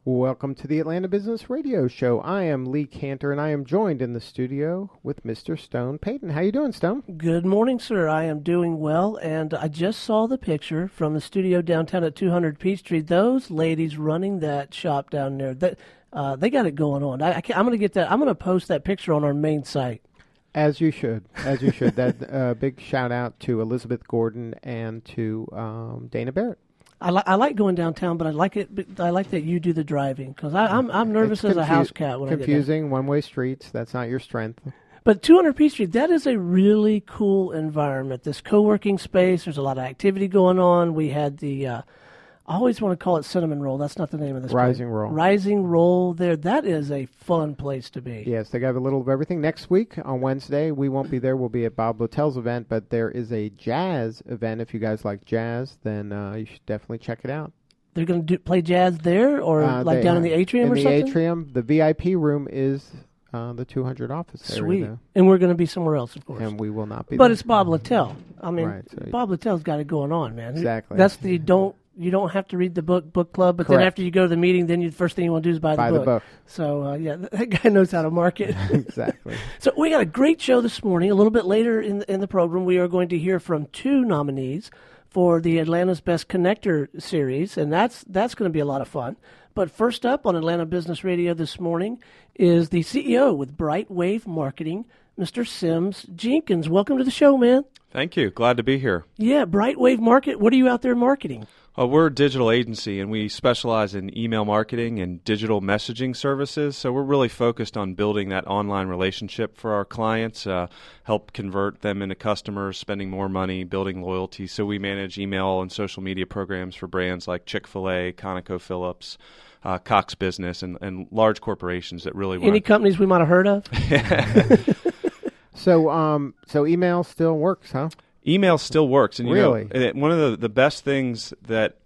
Welcome to the Atlanta Business Radio Show. I am Lee Cantor, and I am joined in the studio with Mr. Stone Payton. How you doing, Stone? Good morning, sir. I am doing well, and I just saw the picture from the studio downtown at 200 Peachtree. Those ladies running that shop down there, they got it going on. I'm going to get that. I'm going to post that picture on our main site. As you should. That big shout out to Elizabeth Gordon and to Dana Barrett. I like going downtown, but I like that you do the driving because I'm nervous as a house cat when I get there. Confusing one-way streets. That's not your strength. But 200 Peachtree, that is a really cool environment. This co-working space. There's a lot of activity going on. We had the I always want to call it Cinnamon Roll. That's not the name of this Rising place. Roll. Rising Roll there. That is a fun place to be. Yes, they got a little of everything. Next week on Wednesday, we won't be there. We'll be at Bob Littell's event, but there is a jazz event. If you guys like jazz, then you should definitely check it out. They're going to play jazz there or down in the atrium or something? In the atrium. The VIP room is the 200 office Sweet. area. And we're going to be somewhere else, of course. And we will not be But there. it's Bob Littell. I mean, right, so Bob Littell's got it going on, man. Exactly. That's you don't have to read the book club, but Correct. Then after you go to the meeting, then the first thing you want to do is buy the book. So, that guy knows how to market. Exactly. So we got a great show this morning. A little bit later in the program, we are going to hear from two nominees for the Atlanta's Best Connector series, and that's going to be a lot of fun. But first up on Atlanta Business Radio this morning is the CEO with Brightwave Marketing, Mr. Sims Jenkins. Welcome to the show, man. Thank you. Glad to be here. Yeah, Brightwave Market. What are you out there marketing? We're a digital agency, and we specialize in email marketing and digital messaging services. So we're really focused on building that online relationship for our clients, help convert them into customers, spending more money, building loyalty. So we manage email and social media programs for brands like Chick-fil-A, ConocoPhillips, Cox Business, and large corporations that really want. Any companies we might have heard of? So email still works, huh? Email still works, and really, one of the best things that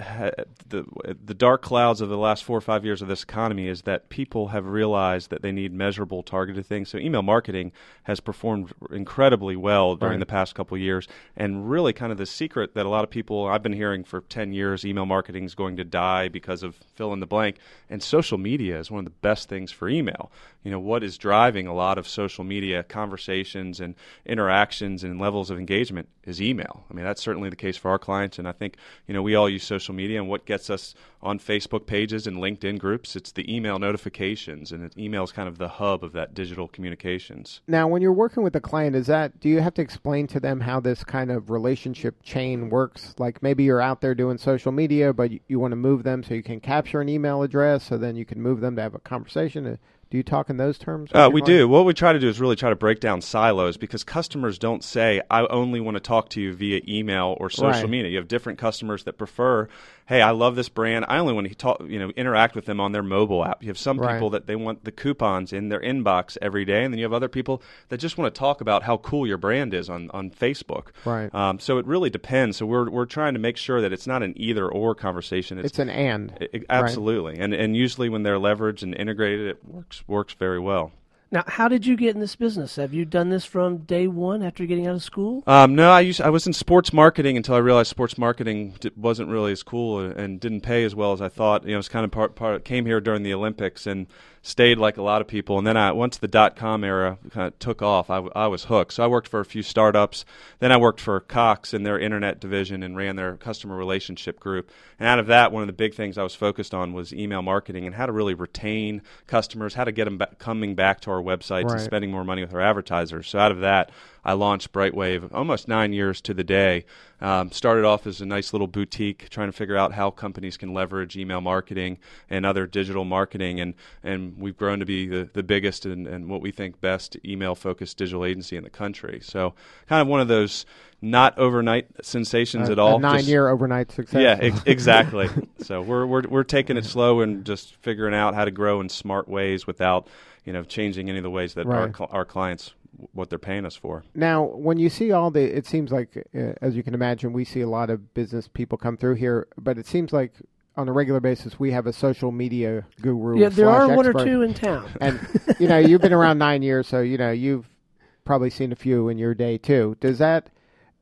the dark clouds of the last 4 or 5 years of this economy is that people have realized that they need measurable, targeted things. So email marketing has performed incredibly well during the past couple of years, and really kind of the secret that a lot of people I've been hearing for 10 years, email marketing is going to die because of fill in the blank, and social media is one of the best things for email. What is driving a lot of social media conversations and interactions and levels of engagement is email. I mean, that's certainly the case for our clients, and I think, we all use social media, and what gets us on Facebook pages and LinkedIn groups, it's the email notifications, and email is kind of the hub of that digital communications. Now, when you're working with a client, do you have to explain to them how this kind of relationship chain works? Like maybe you're out there doing social media, but you want to move them so you can capture an email address, so then you can move them to have a conversation. Do you talk in those terms? We do. What we try to do is really try to break down silos because customers don't say, I only want to talk to you via email or social media. You have different customers that prefer, hey, I love this brand. I only want to talk, interact with them on their mobile app. You have some people that they want the coupons in their inbox every day, and then you have other people that just want to talk about how cool your brand is on Facebook. Right. So it really depends. So we're trying to make sure that it's not an either-or conversation. It's an and. Absolutely. Right. And usually when they're leveraged and integrated, it works very well. Now, how did you get in this business? Have you done this from day one after getting out of school? No, I was in sports marketing until I realized sports marketing wasn't really as cool and didn't pay as well as I thought. It was kind of part came here during the Olympics and stayed like a lot of people. And then once the .com era kind of took off, I was hooked. So I worked for a few startups. Then I worked for Cox in their internet division and ran their customer relationship group. And out of that, one of the big things I was focused on was email marketing and how to really retain customers, how to get them coming back to our websites and spending more money with our advertisers. So out of that, I launched Brightwave almost 9 years to the day. Started off as a nice little boutique trying to figure out how companies can leverage email marketing and other digital marketing. And we've grown to be the biggest and what we think best email-focused digital agency in the country. So kind of one of those not overnight sensations at all. A 9-year overnight success. Yeah, exactly. So we're taking it slow and just figuring out how to grow in smart ways without changing any of the ways that our clients what they're paying us for. Now, when you see it seems like, as you can imagine, we see a lot of business people come through here, but it seems like on a regular basis we have a social media guru. Yeah, there are one expert. or two in town. And, you've been around 9 years, so, you've probably seen a few in your day, too. Does that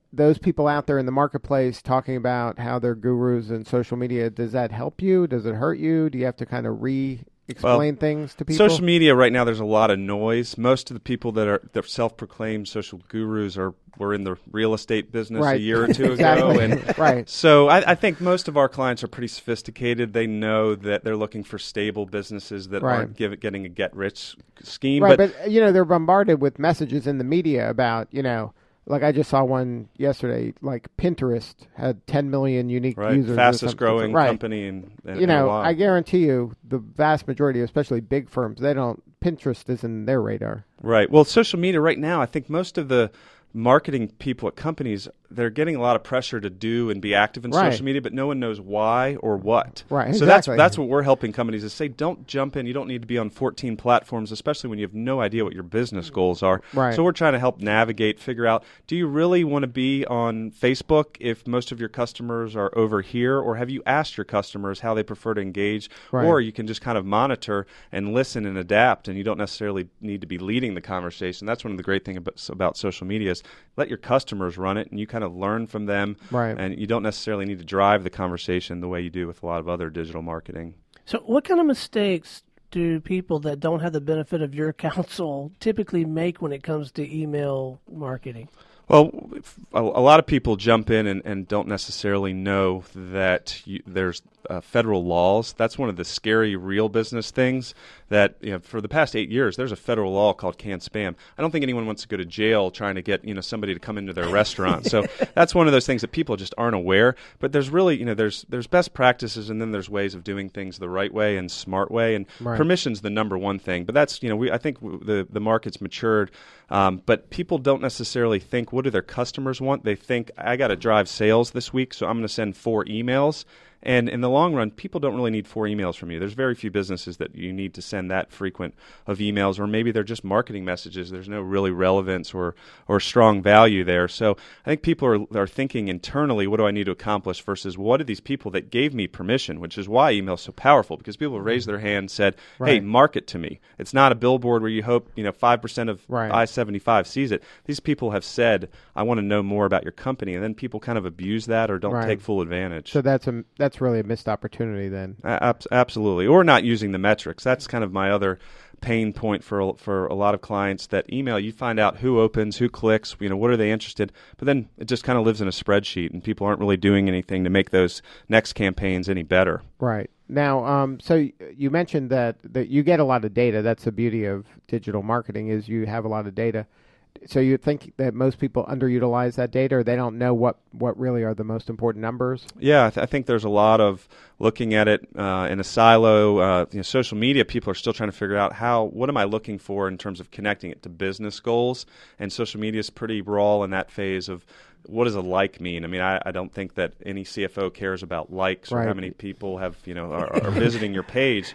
those people out there in the marketplace talking about how they're gurus in social media, does that help you? Does it hurt you? Do you have to kind of explain things to people? Social media right now, there's a lot of noise. Most of the people that are self-proclaimed social gurus were in the real estate business a year or two ago. And right. So I think most of our clients are pretty sophisticated. They know that they're looking for stable businesses that aren't getting a get-rich scheme. Right, but they're bombarded with messages in the media about, like I just saw one yesterday, like Pinterest had 10 million unique users. Fastest growing company in a while. I guarantee you the vast majority, especially big firms, Pinterest isn't their radar. Right. Well, social media right now, I think most of the marketing people at companies, they're getting a lot of pressure to do and be active in social media, but no one knows why or what. Right. So that's what we're helping companies is say, don't jump in. You don't need to be on 14 platforms, especially when you have no idea what your business goals are. Right. So we're trying to help navigate, figure out, do you really want to be on Facebook if most of your customers are over here, or have you asked your customers how they prefer to engage? Right. Or you can just kind of monitor and listen and adapt, and you don't necessarily need to be leading the conversation. That's one of the great things about social media is let your customers run it, and you kind of learn from them, and you don't necessarily need to drive the conversation the way you do with a lot of other digital marketing. So what kind of mistakes do people that don't have the benefit of your counsel typically make when it comes to email marketing? Well, a lot of people jump in and don't necessarily know that there's federal laws. That's one of the scary real business things that, for the past 8 years, there's a federal law called CAN-SPAM. I don't think anyone wants to go to jail trying to get, somebody to come into their restaurant. So that's one of those things that people just aren't aware. But there's really, there's best practices, and then there's ways of doing things the right way and smart way. And permission's the number one thing. But that's, I think the market's matured. But people don't necessarily think, what do their customers want? They think, I got to drive sales this week, so I'm going to send 4 emails. And in the long run, people don't really need 4 emails from you. There's very few businesses that you need to send that frequent of emails, or maybe they're just marketing messages. There's no really relevance or strong value there. So I think people are thinking internally, what do I need to accomplish versus what are these people that gave me permission, which is why email is so powerful, because people raised their hand and said, hey, market to me. It's not a billboard where you hope 5% of I-75 sees it. These people have said, I want to know more about your company, and then people kind of abuse that or don't take full advantage. So that's really a missed opportunity then. Absolutely. Or not using the metrics. That's kind of my other pain point for a lot of clients that email. You find out who opens, who clicks, what are they interested, but then it just kind of lives in a spreadsheet, and people aren't really doing anything to make those next campaigns any better. Right. Now, so you mentioned that you get a lot of data. That's the beauty of digital marketing is you have a lot of data. So you think that most people underutilize that data, or they don't know what really are the most important numbers? Yeah, I think there's a lot of looking at it in a silo. Social media, people are still trying to figure out what am I looking for in terms of connecting it to business goals, and social media is pretty raw in that phase of what does a like mean? I mean, I don't think that any CFO cares about likes or how many people have are visiting your page.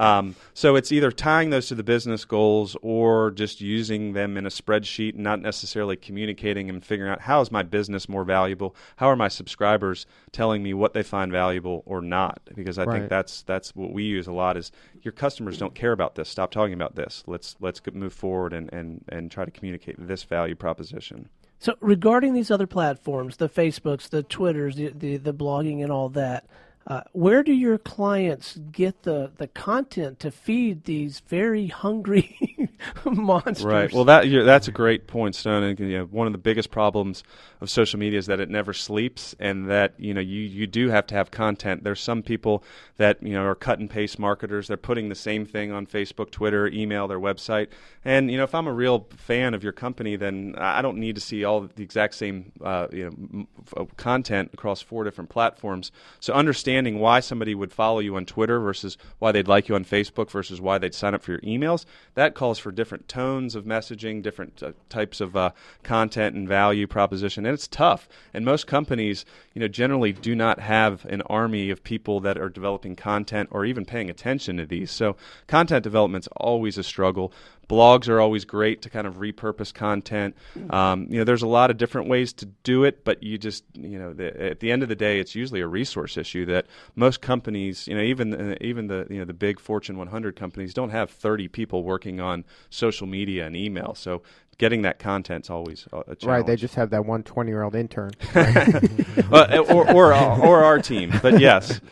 So it's either tying those to the business goals or just using them in a spreadsheet and not necessarily communicating and figuring out how is my business more valuable? How are my subscribers telling me what they find valuable or not? Because I think that's what we use a lot is your customers don't care about this. Stop talking about this. Let's move forward and try to communicate this value proposition. So regarding these other platforms, the Facebooks, the Twitters, the blogging and all that, where do your clients get the content to feed these very hungry monsters? Right. Well, that's a great point, Stone. And one of the biggest problems of social media is that it never sleeps, and that you do have to have content. There's some people that are cut and paste marketers. They're putting the same thing on Facebook, Twitter, email, their website. And if I'm a real fan of your company, then I don't need to see all the exact same content across 4 different platforms. So understanding why somebody would follow you on Twitter versus why they'd like you on Facebook versus why they'd sign up for your emails, that calls for different tones of messaging, different types of content and value proposition. And it's tough. And most companies, generally do not have an army of people that are developing content or even paying attention to these. So content development's always a struggle. Blogs are always great to kind of repurpose content. There's a lot of different ways to do it, but you just, at the end of the day, it's usually a resource issue that most companies, even the big Fortune 100 companies don't have 30 people working on social media and email. So getting that content's always a challenge. Right, they just have that 20-year-old intern. or our team, but yes.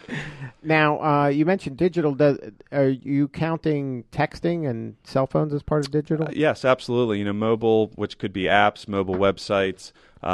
Now, you mentioned digital. Are you counting texting and cell phones as part of digital? Yes, absolutely. Mobile, which could be apps, mobile websites,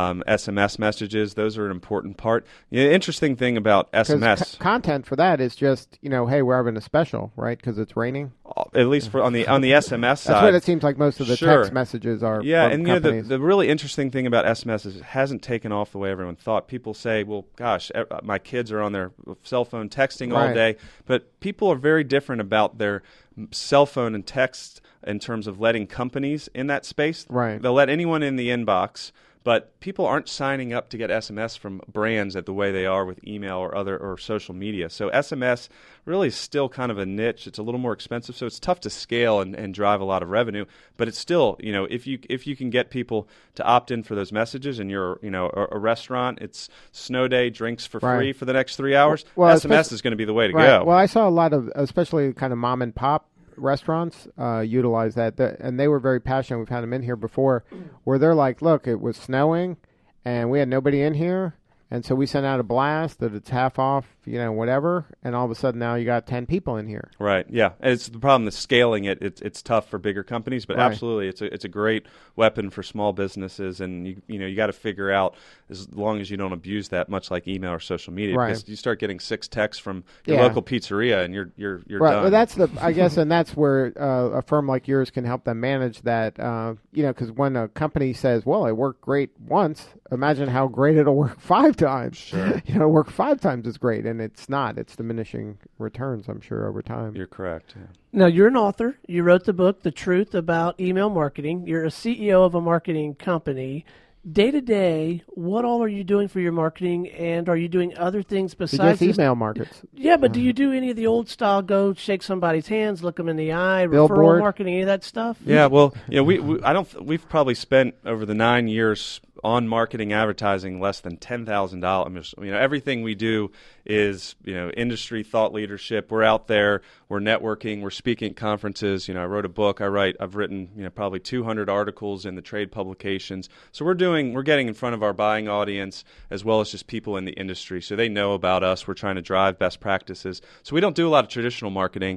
SMS messages, those are an important part. The interesting thing about SMS... content for that is just, hey, we're having a special, right, because it's raining? At least on the SMS side. That's what it seems like most of the text messages are. Yeah, from and companies. The really interesting thing about SMS is it hasn't taken off the way everyone thought. People say, well, gosh, my kids are on their cell phone texting all day. But people are very different about their cell phone and text in terms of letting companies in that space. Right. They'll let anyone in the inbox. But people aren't signing up to get SMS from brands at the way they are with email or social media. So SMS really is still kind of a niche. It's a little more expensive, so it's tough to scale and drive a lot of revenue. But it's still, if you can get people to opt in for those messages, and you're a restaurant, it's snow day, drinks for free for the next 3 hours. Well, SMS is going to be the way to go. Well, I saw a lot of, especially kind of mom and pop restaurants utilize that, and they were very passionate. We've had them in here before, where they're like, look, it was snowing and we had nobody in here, and so we sent out a blast that it's half off, whatever, and all of a sudden now you got 10 people in here. Right, yeah. And it's the problem is scaling it. It's tough for bigger companies, but absolutely it's a great weapon for small businesses, and you got to figure out, as long as you don't abuse that, much like email or social media, because you start getting 6 texts from your local pizzeria and you're done. Well, that's I guess, and that's where a firm like yours can help them manage that, because when a company says, well, it worked great once, imagine how great it'll work 5 times. Sure. Work 5 times as great, and it's not. It's diminishing returns, I'm sure, over time. You're correct. Yeah. Now, you're an author. You wrote the book, The Truth About Email Marketing. You're a CEO of a marketing company. Day to day, what all are you doing for your marketing, and are you doing other things besides just email markets? Yeah, but do you do any of the old style, go shake somebody's hands, look them in the eye, Billboard referral marketing, any of that stuff? Yeah, well, we've probably spent over the 9 years on marketing advertising less than $10,000. Everything we do is, industry thought leadership. We're out there, we're networking, we're speaking at conferences. I wrote a book. I've written, probably 200 articles in the trade publications. So we're getting in front of our buying audience as well as just people in the industry. So they know about us. We're trying to drive best practices. So we don't do a lot of traditional marketing.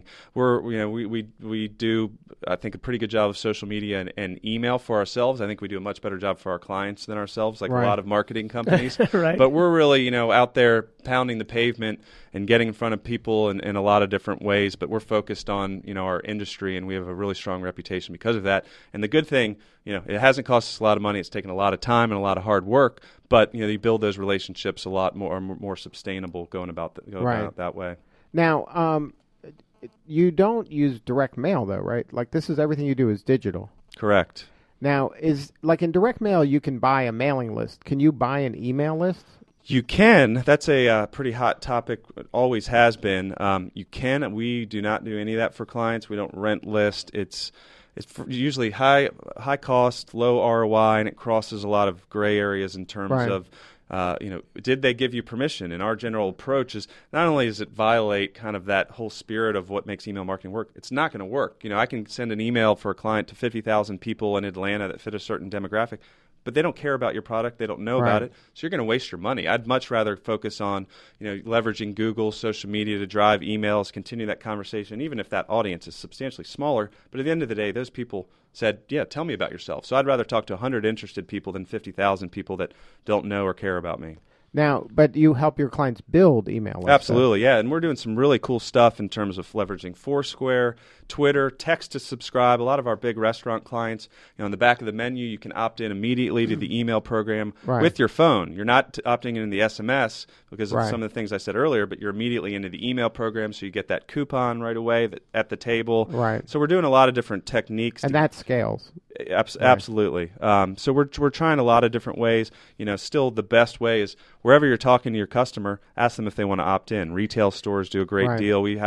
We do, I think, a pretty good job of social media and email for ourselves. I think we do a much better job for our clients than ourselves, like a lot of marketing companies. Right. But we're really, out there pounding the pavement and getting in front of people in a lot of different ways. But we're focused on, our industry, and we have a really strong reputation because of that. And the good thing, it hasn't cost us a lot of money. It's taken a lot of time and a lot of hard work. But, you build those relationships a lot more sustainable going about that way. Now, you don't use direct mail, though, right? Like, this is everything you do is digital. Correct. Now, like in direct mail, you can buy a mailing list. Can you buy an email list? You can. That's a pretty hot topic. It always has been. You can. We do not do any of that for clients. We don't rent list. It's usually high cost, low ROI, and it crosses a lot of gray areas in terms of, did they give you permission? And our general approach is not only does it violate kind of that whole spirit of what makes email marketing work, it's not going to work. I can send an email for a client to 50,000 people in Atlanta that fit a certain demographic, but they don't care about your product. They don't know about it. So you're going to waste your money. I'd much rather focus on, leveraging Google, social media to drive emails, continue that conversation, even if that audience is substantially smaller. But at the end of the day, those people said, yeah, tell me about yourself. So I'd rather talk to 100 interested people than 50,000 people that don't know or care about me. Now, but you help your clients build email lists. Absolutely, yeah. And we're doing some really cool stuff in terms of leveraging Foursquare, Twitter, text to subscribe. A lot of our big restaurant clients, on the back of the menu, you can opt in immediately to the email program with your phone. You're not opting in the SMS because of some of the things I said earlier, but you're immediately into the email program, so you get that coupon right away at the table. Right. So we're doing a lot of different techniques. And that scales. Absolutely. So we're trying a lot of different ways. Still the best way is wherever you're talking to your customer, ask them if they want to opt in. Retail stores do a great deal. We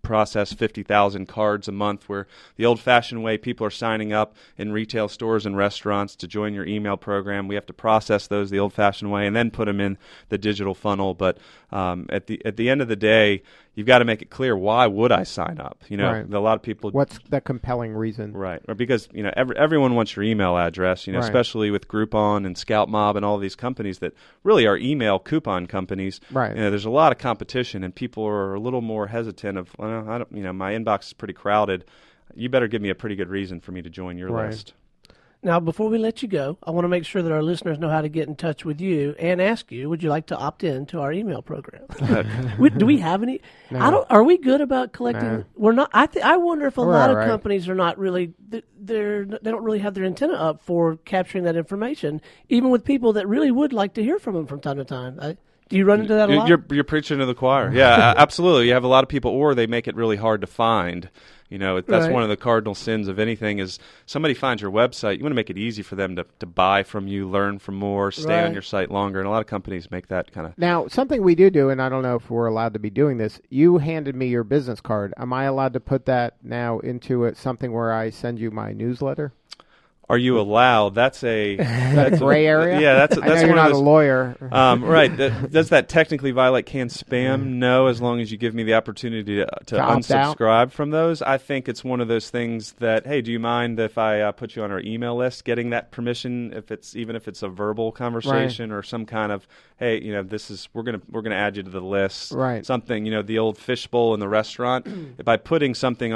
process 50,000 cards a month, where the old-fashioned way people are signing up in retail stores and restaurants to join your email program. We have to process those the old-fashioned way and then put them in the digital funnel. But at the end of the day, you've got to make it clear, why would I sign up? You know, Right. a lot of people. What's the compelling reason? Right, or because everyone wants your email address. Right. Especially with Groupon and Scout Mob and all these companies that really are email coupon companies. Right. There's a lot of competition, and people are a little more hesitant. Of, well, I don't. My inbox is pretty crowded. You better give me a pretty good reason for me to join your Right. list. Now, before we let you go, I want to make sure that our listeners know how to get in touch with you and ask you, would you like to opt in to our email program? Do we have any? No. Are we good about collecting? No. We're not. I wonder if a We're lot all of right. companies are not really. They don't really have their antenna up for capturing that information, even with people that really would like to hear from them from time to time. Do you run into that a lot? You're preaching to the choir. Yeah, absolutely. You have a lot of people, or they make it really hard to find. That's Right. one of the cardinal sins of anything is somebody finds your website. You want to make it easy for them to buy from you, learn from more, stay Right. on your site longer. And a lot of companies make that kind of. Now, something we do, and I don't know if we're allowed to be doing this, you handed me your business card. Am I allowed to put that now into something where I send you my newsletter? Are you allowed? That's a Gray area? Yeah, that's I know one you're of not those. a lawyer. Right. Does that technically violate canned spam? No, as long as you give me the opportunity to To opt out? unsubscribe from those. I think it's one of those things that, hey, do you mind if I put you on our email list? Getting that permission, even if it's a verbal conversation or some kind of, hey, we're gonna add you to the list. Right. Something, the old fishbowl in the restaurant. By putting something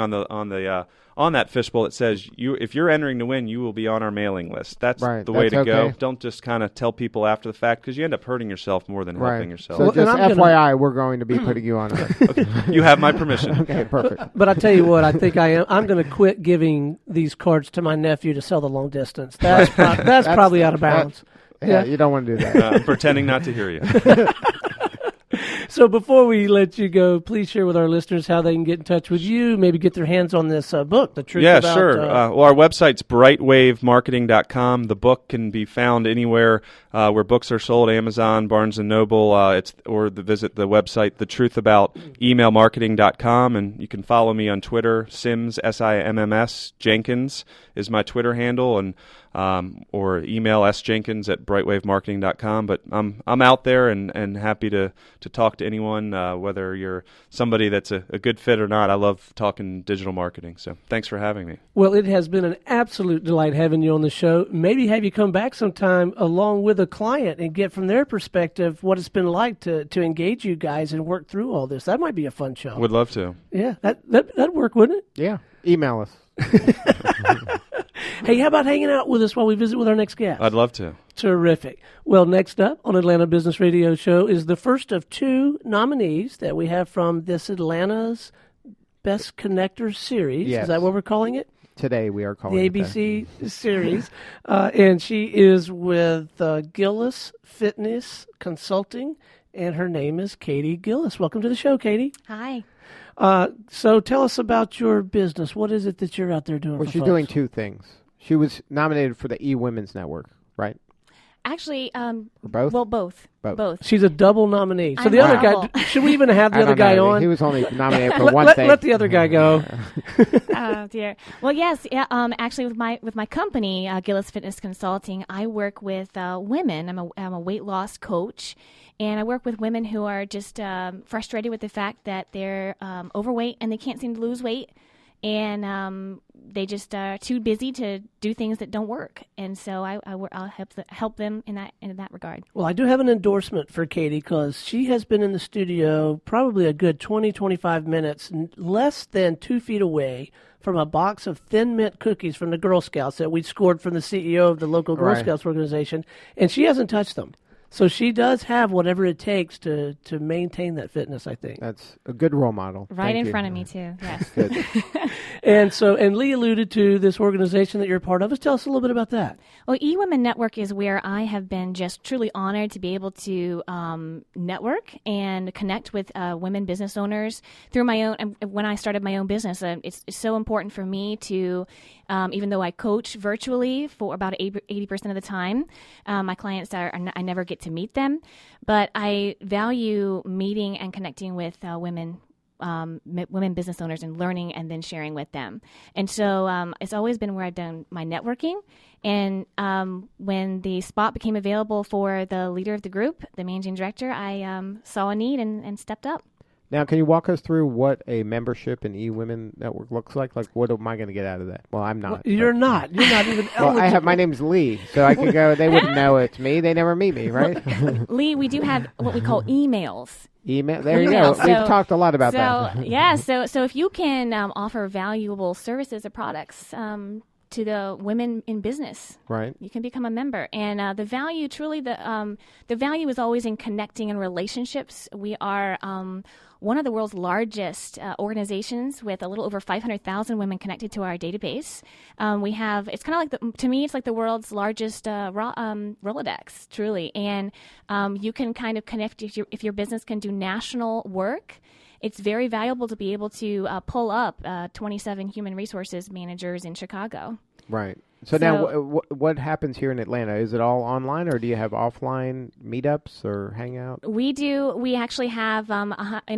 on that fishbowl that says if you're entering to win, you will be on our mailing list. That's Right, the way that's to go. okay. Don't just kind of tell people after the fact, because you end up hurting yourself more than Right. helping yourself. So Well, just and I'm FYI, we're going to be putting you on it. You have my permission. Okay, perfect. But I tell you what, I think I'm going to quit giving these cards to my nephew to sell the long distance. That's probably out of bounds. Yeah, you don't want to do that. I'm pretending not to hear you. So before we let you go, please share with our listeners how they can get in touch with you, maybe get their hands on this book, The Truth Yeah, About... sure. Well, our website's brightwavemarketing.com. The book can be found anywhere where books are sold, Amazon, Barnes & Noble, visit the website, thetruthAboutEmailMarketing.com, and you can follow me on Twitter, Sims, SIMMS, Jenkins is my Twitter handle, and or email sjenkins@brightwavemarketing.com. But I'm out there and happy to talk to anyone, whether you're somebody that's a good fit or not. I love talking digital marketing. So thanks for having me. Well, it has been an absolute delight having you on the show. Maybe have you come back sometime along with a client and get from their perspective what it's been like to engage you guys and work through all this. That might be a fun show. Would love to. Yeah, that'd work, wouldn't it? Yeah, email us. Hey, how about hanging out with us while we visit with our next guest? I'd love to. Terrific. Well, next up on Atlanta Business Radio Show is the first of two nominees that we have from this Atlanta's Best Connectors series. Yes. Is that what we're calling it? Today we are calling The it that. ABC series. And she is with Gillis Fitness Consulting, and her name is Katie Gillis. Welcome to the show, Katie. Hi. So tell us about your business. What is it that you're out there doing Well, for she's folks? doing two things. She was nominated for the eWomen's Network, right? Actually, Or both? well, both. Both. She's a double nominee. So I'm the other double. guy, should we even have the I other don't guy know. on? He was only nominated for let, one let- thing. let the other guy go. Oh dear. Well, yes. Yeah. Actually, with my company, Gillis Fitness Consulting, I work with women. I'm a weight loss coach, and I work with women who are just frustrated with the fact that they're overweight and they can't seem to lose weight, and they just are too busy to do things that don't work. And so I'll help them in that regard. Well, I do have an endorsement for Katie because she has been in the studio probably a good 20, 25 minutes, less than 2 feet away from a box of Thin Mint cookies from the Girl Scouts that we scored from the CEO of the local Girl Right. Scouts organization, and she hasn't touched them. So she does have whatever it takes to maintain that fitness, I think. That's a good role model. Right Thank in you. front of me too. Yes. Good. And Lee alluded to this organization that you're a part of. Let's tell us a little bit about that. Well, eWomen Network is where I have been just truly honored to be able to network and connect with women business owners through my own. When I started my own business, it's so important for me to, even though I coach virtually for about 80% of the time, my clients I never get to meet them, but I value meeting and connecting with women women business owners and learning and then sharing with them. And so it's always been where I've done my networking. And when the spot became available for the leader of the group, the managing director, I saw a need and stepped up. Now, can you walk us through what a membership in eWomen Network looks like? Like, what am I going to get out of that? Well, I'm not. Well, you're not. You're not even eligible. Well, my name's Lee, so I could go. They wouldn't know it's me. They never meet me, right? Lee, we do have what we call emails. Email. There you go. So, We've talked a lot about that. Yeah. So if you can offer valuable services or products to the women in business, right, you can become a member. And the value, truly, the value is always in connecting and relationships. We are one of the world's largest organizations with a little over 500,000 women connected to our database. We have, it's kind of like, to me, it's like the world's largest Rolodex, truly. And you can kind of connect, if your business can do national work. It's very valuable to be able to pull up 27 human resources managers in Chicago. Right. So now, what happens here in Atlanta? Is it all online, or do you have offline meetups or hangout? We do. We actually have in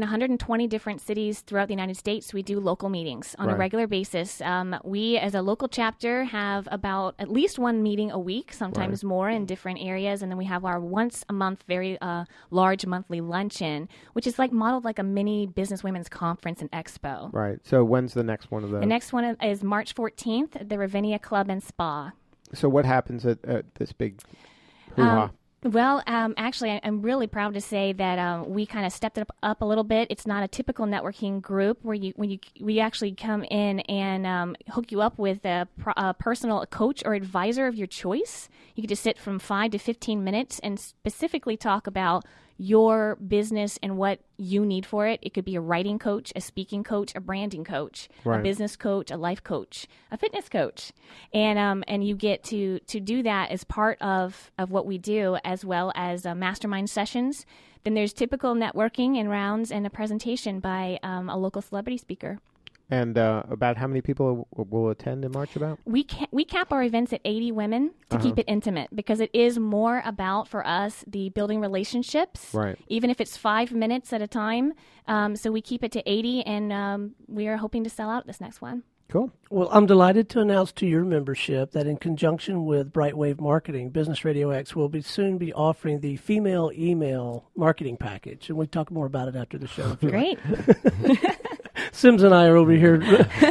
120 different cities throughout the United States. We do local meetings on a regular basis. We, as a local chapter, have about at least one meeting a week, sometimes more, in different areas. And then we have our once a month, very large monthly luncheon, which is like modeled like a mini business women's conference and expo. Right. So when's the next one of those? The next one is March 14th at the Ravinia Club and Spa. So what happens at this big hoo-ha? Well, actually, I'm really proud to say that we kind of stepped it up a little bit. It's not a typical networking group where we actually come in and hook you up with a personal coach or advisor of your choice. You get to sit from 5 to 15 minutes and specifically talk about your business and what you need for it. It could be a writing coach, a speaking coach, a branding coach, a business coach, a life coach, a fitness coach. And you get to do that as part of what we do, as well as mastermind sessions. Then there's typical networking and rounds and a presentation by a local celebrity speaker. And about how many people will attend in March about? We cap our events at 80 women to keep it intimate, because it is more about, for us, the building relationships, even if it's 5 minutes at a time. So we keep it to 80, and we are hoping to sell out this next one. Cool. Well, I'm delighted to announce to your membership that in conjunction with Brightwave Marketing, Business Radio X will soon be offering the female email marketing package. And we'll talk more about it after the show. Great. Sims and I are over here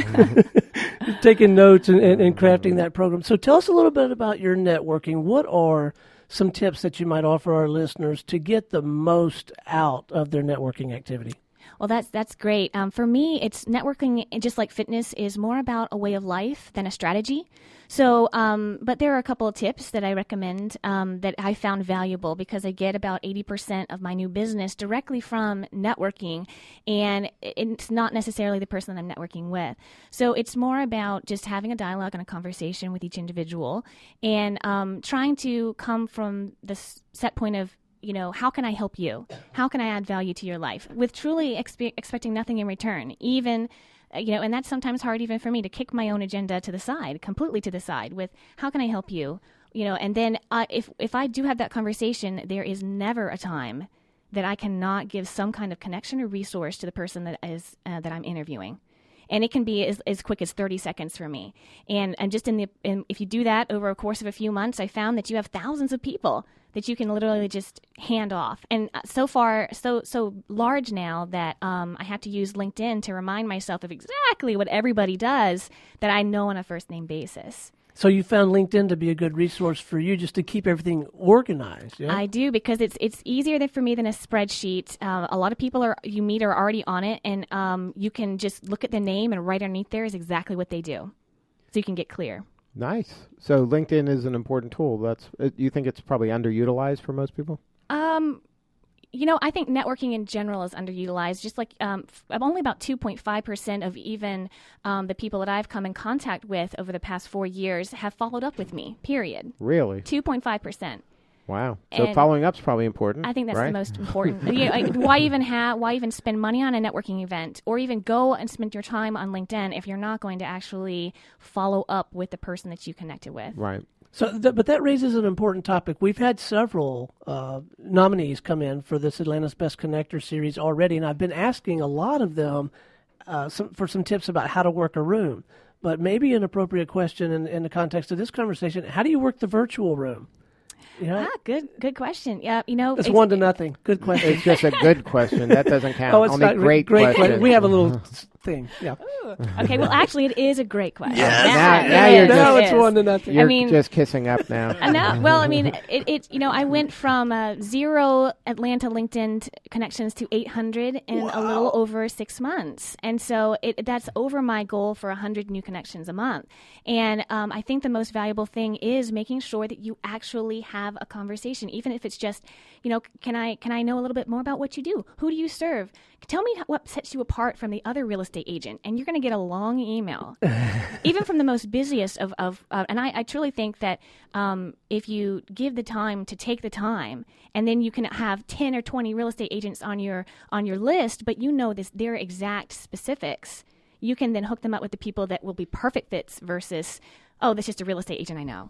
taking notes and crafting that program. So tell us a little bit about your networking. What are some tips that you might offer our listeners to get the most out of their networking activity? Well, that's great. For me, it's networking, just like fitness, is more about a way of life than a strategy. So, but there are a couple of tips that I recommend that I found valuable, because I get about 80% of my new business directly from networking, and it's not necessarily the person that I'm networking with. So it's more about just having a dialogue and a conversation with each individual, and trying to come from the set point of, how can I help you? How can I add value to your life? With truly expecting nothing in return, even, and that's sometimes hard even for me to kick my own agenda to the side, completely to the side, with how can I help you? And then if I do have that conversation, there is never a time that I cannot give some kind of connection or resource to the person that that I'm interviewing. And it can be as quick as 30 seconds for me. And just if you do that over a course of a few months, I found that you have thousands of people that you can literally just hand off. And so far, so large now that I have to use LinkedIn to remind myself of exactly what everybody does that I know on a first-name basis. So you found LinkedIn to be a good resource for you just to keep everything organized, yeah? I do, because it's easier for me than a spreadsheet. A lot of people you meet are already on it, and you can just look at the name, and right underneath there is exactly what they do. So you can get clear. Nice. So LinkedIn is an important tool. You think it's probably underutilized for most people? I think networking in general is underutilized. Just like only about 2.5% of even the people that I've come in contact with over the past 4 years have followed up with me, period. Really? 2.5%. Wow. So and following up's probably important. I think that's the most important. Why even spend money on a networking event, or even go and spend your time on LinkedIn if you're not going to actually follow up with the person that you connected with? Right. So, but that raises an important topic. We've had several nominees come in for this Atlanta's Best Connector series already, and I've been asking a lot of them for some tips about how to work a room. But maybe an appropriate question in the context of this conversation: how do you work the virtual room? You know? Good question. Yeah, it's 1-0. Good question. It's just a good question. That doesn't count. Oh, it's Only not great question. We have a little thing. Yeah. Okay. Well, actually, it is a great question. Yes. Now it you're is. just- Now It it's is. 1-0. You're just kissing up now. No, well, I mean, I went from 0 Atlanta LinkedIn connections to 800 in a little over 6 months. And so that's over my goal for 100 new connections a month. And I think the most valuable thing is making sure that you actually have a conversation, even if it's just, can I know a little bit more about what you do? Who do you serve? Tell me what sets you apart from the other real estate agent. And you're going to get a long email, even from the most busiest of and I truly think that if you give the time to take the time, and then you can have 10 or 20 real estate agents on your list, but their exact specifics, you can then hook them up with the people that will be perfect fits versus, that's just a real estate agent I know.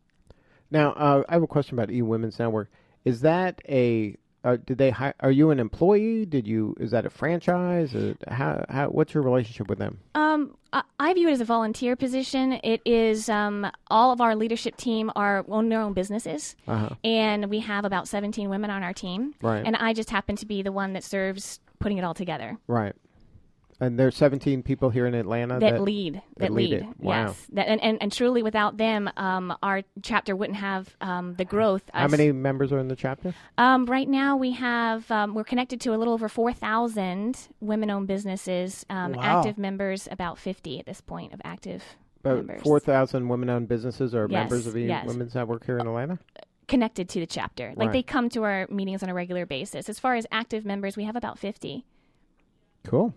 Now, I have a question about eWomen's Network. Is that did they hire? Are you an employee? Is that a franchise? What's your relationship with them? I view it as a volunteer position. It is all of our leadership team own their own businesses, and we have about 17 women on our team. Right. And I just happen to be the one that serves putting it all together. Right. And there's 17 people here in Atlanta that lead. It. Wow. Yes. And truly, without them, our chapter wouldn't have the growth. How many members are in the chapter? Right now, we have we're connected to a little over 4,000 women-owned businesses. Active members, about 50 at this point of active members. 4,000 women-owned businesses are members of Women's Network here in Atlanta? Connected to the chapter. Like, right. They come to our meetings on a regular basis. As far as active members, we have about 50. Cool.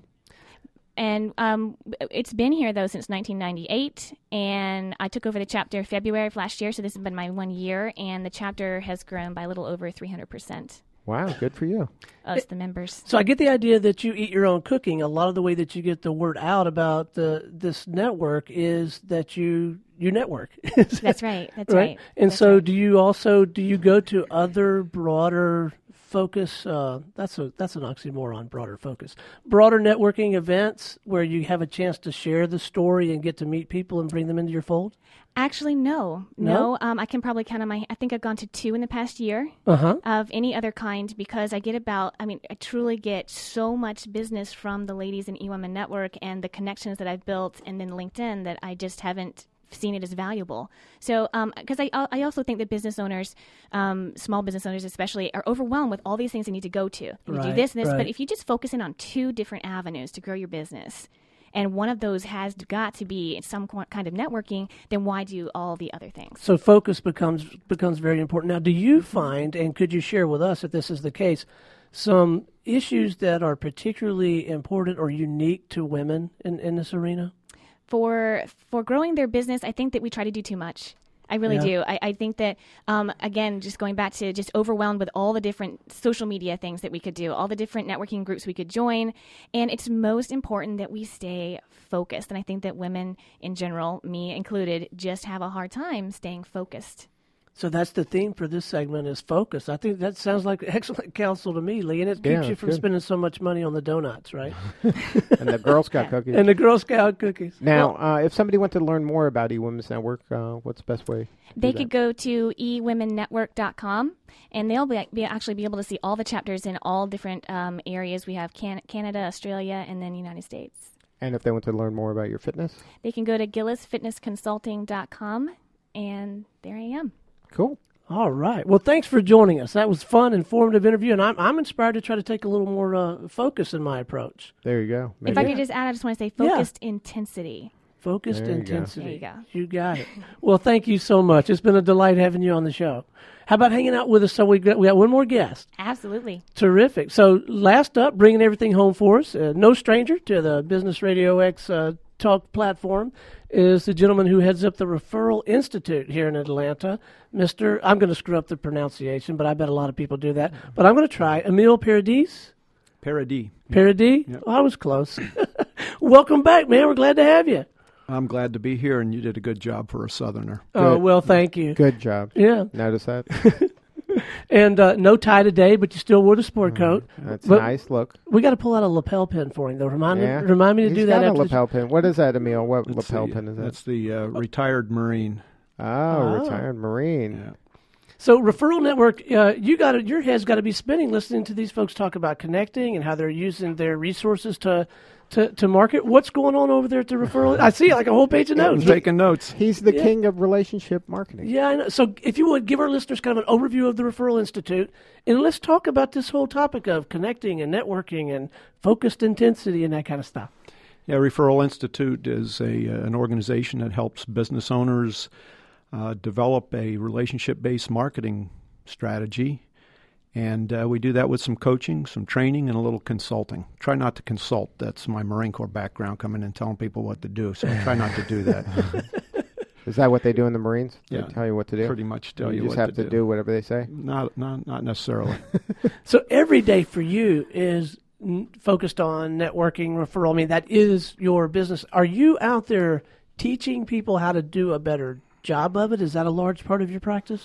And it's been here, though, since 1998, and I took over the chapter February of last year, so this has been my 1 year, and the chapter has grown by a little over 300%. Wow, good for you. Us, the members. So I get the idea that you eat your own cooking. A lot of the way that you get the word out about this network is that you network. That's right. That's right. And that's so right. do you go to other broader focus, that's an oxymoron, broader focus, broader networking events where you have a chance to share the story and get to meet people and bring them into your fold? Actually, no. I can probably count on I think I've gone to 2 in the past year of any other kind, because I truly get so much business from the ladies in eWomen Network and the connections that I've built, and then LinkedIn, that I just haven't seen it as valuable. So, because I also think that business owners, small business owners especially, are overwhelmed with all these things they need to go to. You do this and this, but if you just focus in on 2 different avenues to grow your business, and one of those has got to be some kind of networking, then why do all the other things? So focus becomes very important. Now, do you find, and could you share with us if this is the case, some issues that are particularly important or unique to women in this arena? For growing their business, I think that we try to do too much. I really do. I think that, again, just going back to just overwhelmed with all the different social media things that we could do, all the different networking groups we could join. And it's most important that we stay focused. And I think that women in general, me included, just have a hard time staying focused. So that's the theme for this segment, is focus. I think that sounds like excellent counsel to me, Lee, and it keeps you from spending so much money on the donuts, right? And the Girl Scout cookies. And the Girl Scout cookies. Now, if somebody wants to learn more about eWomen's Network, what's the best way? They could go to ewomennetwork.com, and they'll actually be able to see all the chapters in all different areas. We have Canada, Australia, and then United States. And if they want to learn more about your fitness? They can go to gillisfitnessconsulting.com, and there I am. Cool. All right. Well, thanks for joining us. That was fun, informative interview, and I'm inspired to try to take a little more focus in my approach. There you go. Maybe. If I could just add, I just want to say focused intensity. Focused intensity. There you go. You got it. Well, thank you so much. It's been a delight having you on the show. How about hanging out with us? So we got one more guest. Absolutely. Terrific. So last up, bringing everything home for us, no stranger to the Business Radio X Talk platform, is the gentleman who heads up the Referral Institute here in Atlanta, Mr. I'm going to screw up the pronunciation, but I bet a lot of people do that. But I'm going to try. Emile Paradis? Paradis. Paradis? Yep. Oh, I was close. Welcome back, man. We're glad to have you. I'm glad to be here, and you did a good job for a Southerner. Oh, well, thank you. Good job. Yeah. Notice that? And no tie today, but you still wore the sport coat. That's But a nice look. We got to pull out a lapel pin for him, though. Remind me to He's do that got a after lapel pin. What is that, Emil? What Let's lapel see. pin is that? That's the retired Marine. Oh, retired Marine. Yeah. So Referral Network, your head's got to be spinning listening to these folks talk about connecting and how they're using their resources to market. What's going on over there at the Referral? I see like a whole page of notes. I'm taking notes. He's the king of relationship marketing. Yeah, I know. So if you would give our listeners kind of an overview of the Referral Institute, and let's talk about this whole topic of connecting and networking and focused intensity and that kind of stuff. Yeah, Referral Institute is an organization that helps business owners develop a relationship-based marketing strategy. And we do that with some coaching, some training, and a little consulting. Try not to consult. That's my Marine Corps background, coming and telling people what to do. So I try not to do that. Is that what they do in the Marines? Yeah. They tell you what to do? Pretty much tell you just what have to do whatever they say? Not necessarily. So every day for you is focused on networking, referral. I mean, that is your business. Are you out there teaching people how to do a better job of it? Is that a large part of your practice?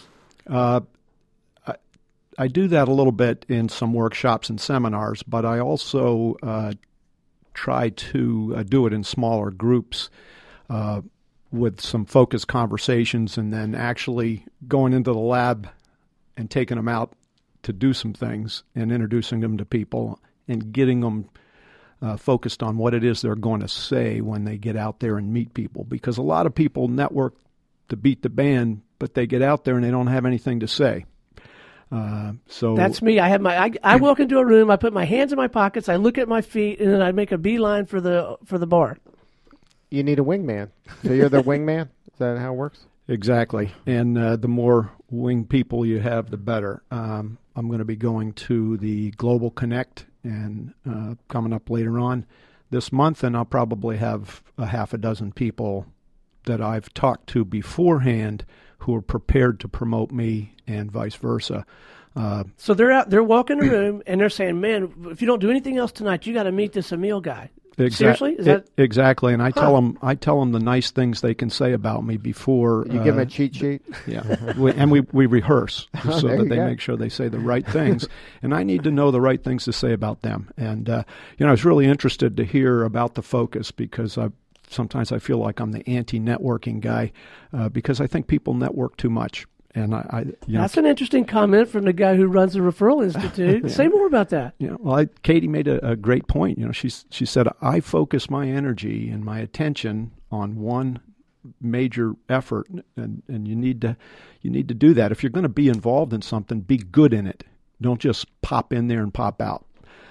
I do that a little bit in some workshops and seminars, but I also try to do it in smaller groups with some focused conversations, and then actually going into the lab and taking them out to do some things and introducing them to people and getting them focused on what it is they're going to say when they get out there and meet people. Because a lot of people network to beat the band, but they get out there and they don't have anything to say. So that's me. I walk into a room, I put my hands in my pockets, I look at my feet, and then I make a beeline for the bar. You need a wingman. So you're the wingman? Is that how it works? Exactly. And the more wing people you have, the better. I'm going to be going to the Global Connect and coming up later on this month, and I'll probably have a half a dozen people that I've talked to beforehand who are prepared to promote me and vice versa. So they're walking the room and they're saying, man, if you don't do anything else tonight, you got to meet this Emil guy. Seriously? Is that exactly? And I tell them the nice things they can say about me before. You give them a cheat sheet. Yeah, and we rehearse so that they go. make sure they say the right things. And I need to know the right things to say about them. And I was really interested to hear about the focus, because sometimes I feel like I'm the anti-networking guy because I think people network too much. And that's an interesting comment from the guy who runs the Referral Institute. Yeah. Say more about that. Katie made a great point. She said, I focus my energy and my attention on one major effort, and you need to do that. If you're going to be involved in something, be good in it. Don't just pop in there and pop out.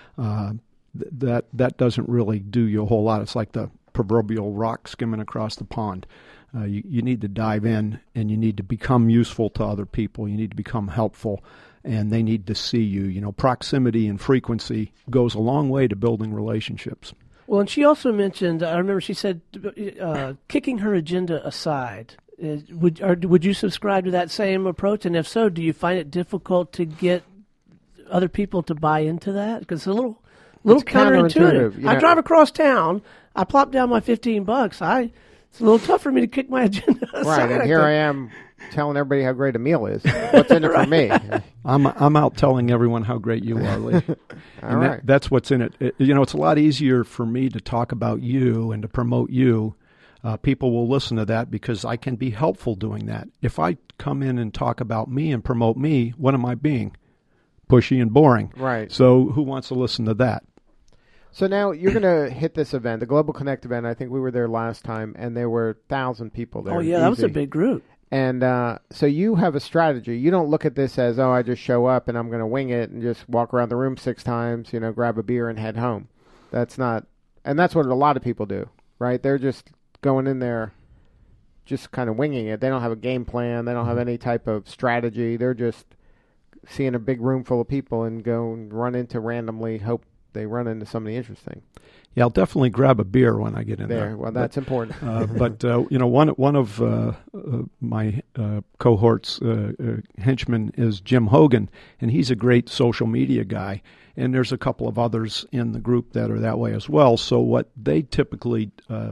That doesn't really do you a whole lot. It's like the proverbial rock skimming across the pond. You need to dive in, and you need to become useful to other people. You need to become helpful, and they need to see you. Proximity and frequency goes a long way to building relationships. Well, and she also mentioned, I remember she said, kicking her agenda aside. Would you subscribe to that same approach? And if so, do you find it difficult to get other people to buy into that? Because it's a little counterintuitive. I drive across town, I plop down my $15. It's a little tough for me to kick my agenda aside. Right, and here I am telling everybody how great a meal is. What's in it for me? I'm out telling everyone how great you are, Lee. All right. That's what's in it. It's a lot easier for me to talk about you and to promote you. People will listen to that because I can be helpful doing that. If I come in and talk about me and promote me, what am I being? Pushy and boring. Right. So who wants to listen to that? So now you're going to hit this event, the Global Connect event. I think we were there last time, and there were 1,000 people there. Oh, yeah, that was a big group. And so you have a strategy. You don't look at this as, I just show up and I'm going to wing it and just walk around the room 6 times, grab a beer and head home. That's not, and that's what a lot of people do, right? They're just going in there just kind of winging it. They don't have a game plan. They don't have any type of strategy. They're just seeing a big room full of people and go and run into randomly, hope they run into somebody interesting. Yeah, I'll definitely grab a beer when I get in there. Well, that's important. But one of my cohorts, henchmen, is Jim Hogan, and he's a great social media guy. And there's a couple of others in the group that are that way as well. So what they typically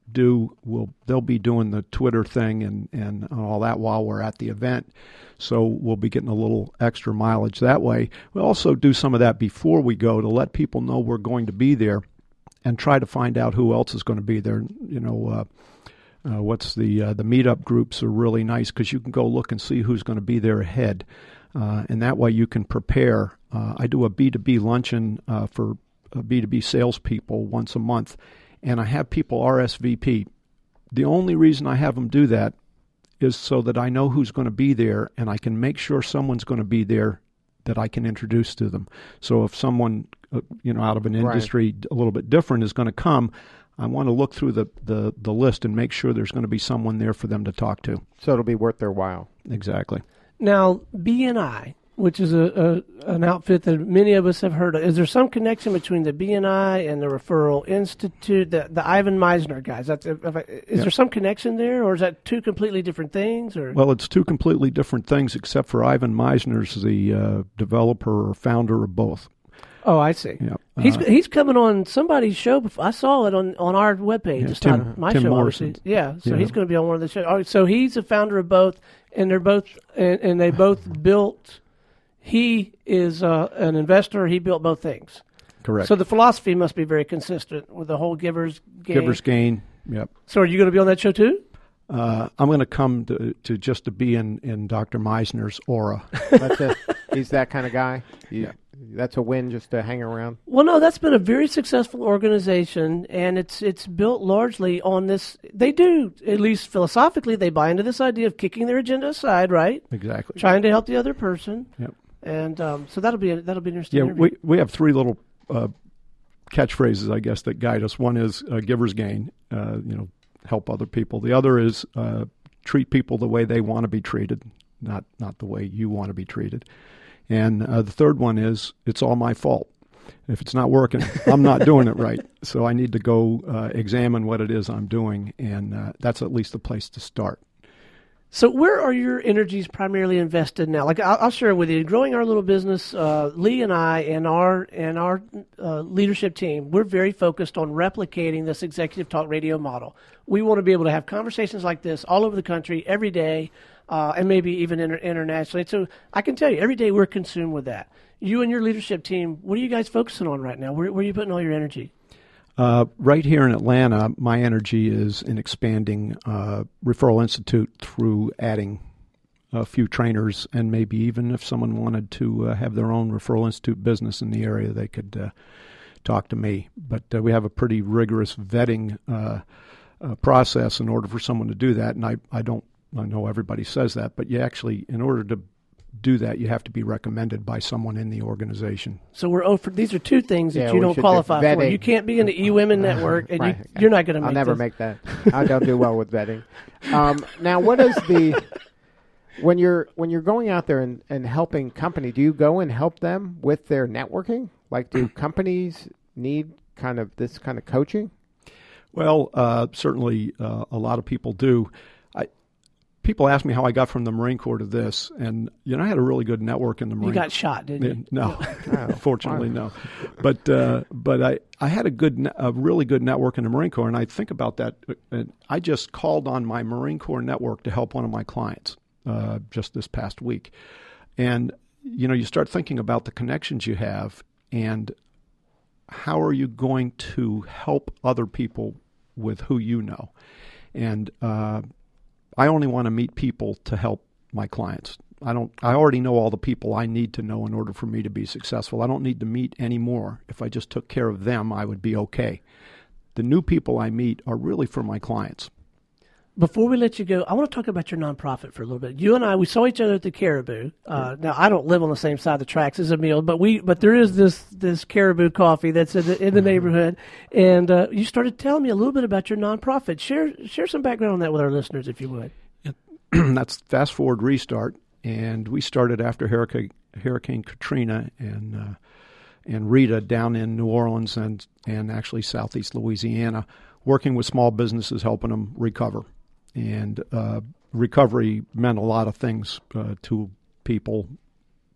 do, they'll be doing the Twitter thing and all that while we're at the event. So we'll be getting a little extra mileage that way. We'll also do some of that before we go to let people know we're going to be there and try to find out who else is going to be there. What's the meetup groups are really nice because you can go look and see who's going to be there ahead. And that way you can prepare. I do a B2B luncheon for B2B salespeople once a month, and I have people RSVP. The only reason I have them do that is so that I know who's going to be there, and I can make sure someone's going to be there that I can introduce to them. So if someone out of an industry a little bit different is going to come, I want to look through the list and make sure there's going to be someone there for them to talk to. So it'll be worth their while. Exactly. Now, BNI, which is an outfit that many of us have heard of, is there some connection between the BNI and the Referral Institute, the Ivan Meisner guys? Is there some connection there, or is that two completely different things? Or? Well, it's two completely different things, except for Ivan Meisner's the developer or founder of both. Oh, I see. Yeah. He's coming on somebody's show before. I saw it on our webpage. Yeah, it's Tim, not my Tim show, Morrison. obviously. Yeah, so he's going to be on one of the shows. All right, so he's a founder of both, and they're both and they both built. He is an investor. He built both things. Correct. So the philosophy must be very consistent with the whole giver's gain. Giver's gain. Yep. So are you going to be on that show too? I'm going to come to just to be in Dr. Meisner's aura. He's that kind of guy. Yeah. That's a win just to hang around. Well, no, that's been a very successful organization, and it's built largely on this. They do, at least philosophically, they buy into this idea of kicking their agenda aside, right? Exactly. Trying to help the other person. Yep. And so that'll be an interesting. Yeah, interview. we have three little catchphrases, I guess, that guide us. One is giver's gain, help other people. The other is treat people the way they want to be treated, not the way you want to be treated. And the third one is, it's all my fault. If it's not working, I'm not doing it right. So I need to go examine what it is I'm doing, and that's at least the place to start. So where are your energies primarily invested now? Like I'll share with you, growing our little business, Lee and I and our leadership team, we're very focused on replicating this executive talk radio model. We want to be able to have conversations like this all over the country every day. And maybe even internationally. So I can tell you, every day we're consumed with that. You and your leadership team, what are you guys focusing on right now? Where are you putting all your energy? Right here in Atlanta, my energy is in expanding Referral Institute through adding a few trainers, and maybe even if someone wanted to have their own Referral Institute business in the area, they could talk to me. But we have a pretty rigorous vetting process in order for someone to do that, and I know everybody says that, but you actually, in order to do that, you have to be recommended by someone in the organization. So these are two things that you don't qualify for. You can't be in the eWomen network, and you're not going to make I'll never make that. I don't do well with vetting. Now, what is when you're going out there and helping company, do you go and help them with their networking? Like, do companies need kind of this kind of coaching? Well, certainly a lot of people do. People ask me how I got from the Marine Corps to this, and I had a really good network in the Marine Corps. You got shot, didn't you? No, fortunately no. But I had a really good network in the Marine Corps, and I think about that. And I just called on my Marine Corps network to help one of my clients just this past week, and you start thinking about the connections you have, and how are you going to help other people with who you know, and I only want to meet people to help my clients. I already know all the people I need to know in order for me to be successful. I don't need to meet any more. If I just took care of them, I would be okay. The new people I meet are really for my clients. Before we let you go, I want to talk about your nonprofit for a little bit. You and I, we saw each other at the Caribou. Now, I don't live on the same side of the tracks as Emil, but there is this Caribou coffee that's in the neighborhood, and you started telling me a little bit about your nonprofit. Share some background on that with our listeners, if you would. That's Fast Forward Restart, and we started after Hurricane Katrina and Rita down in New Orleans and actually southeast Louisiana, working with small businesses, helping them recover. And recovery meant a lot of things to people,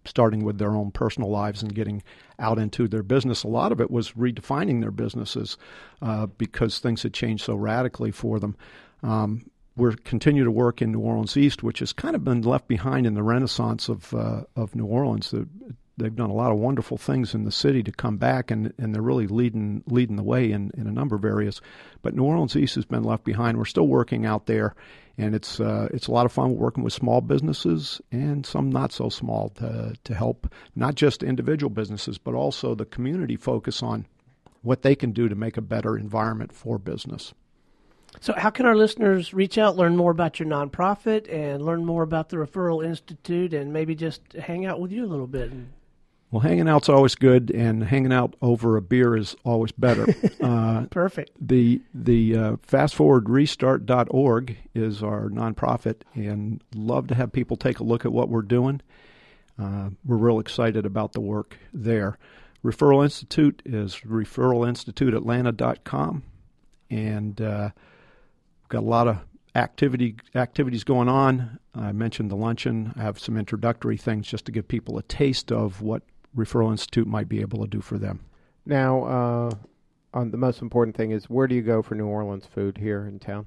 starting with their own personal lives and getting out into their business. A lot of it was redefining their businesses because things had changed so radically for them. We're continue to work in New Orleans East, which has kind of been left behind in the renaissance of New Orleans. They've done a lot of wonderful things in the city to come back, and they're really leading the way in a number of areas. But New Orleans East has been left behind. We're still working out there, and it's a lot of fun working with small businesses and some not so small to help not just individual businesses, but also the community focus on what they can do to make a better environment for business. So how can our listeners reach out, learn more about your nonprofit, and learn more about the Referral Institute, and maybe just hang out with you a little bit? Well, hanging out's always good, and hanging out over a beer is always better. Perfect. The fastforwardrestart.org is our nonprofit, and love to have people take a look at what we're doing. We're real excited about the work there. Referral Institute is referralinstituteatlanta.com, and we've got a lot of activities going on. I mentioned the luncheon. I have some introductory things just to give people a taste of what Referral Institute might be able to do for them. Now, on the most important thing is, where do you go for New Orleans food here in town?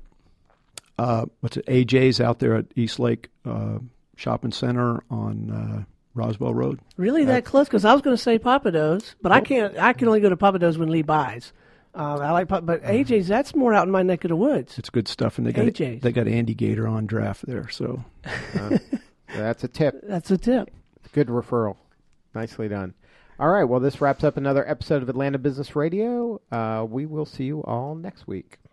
AJ's out there at East Lake Shopping Center on Roswell Road. Really that close? Because I was going to say Pappadeaux's, but I can't. I can only go to Pappadeaux's when Lee buys. I like, but AJ's, that's more out in my neck of the woods. It's good stuff, and they got Andy Gator on draft there. So that's a tip. That's a tip. Good referral. Nicely done. All right. Well, this wraps up another episode of Atlanta Business Radio. We will see you all next week.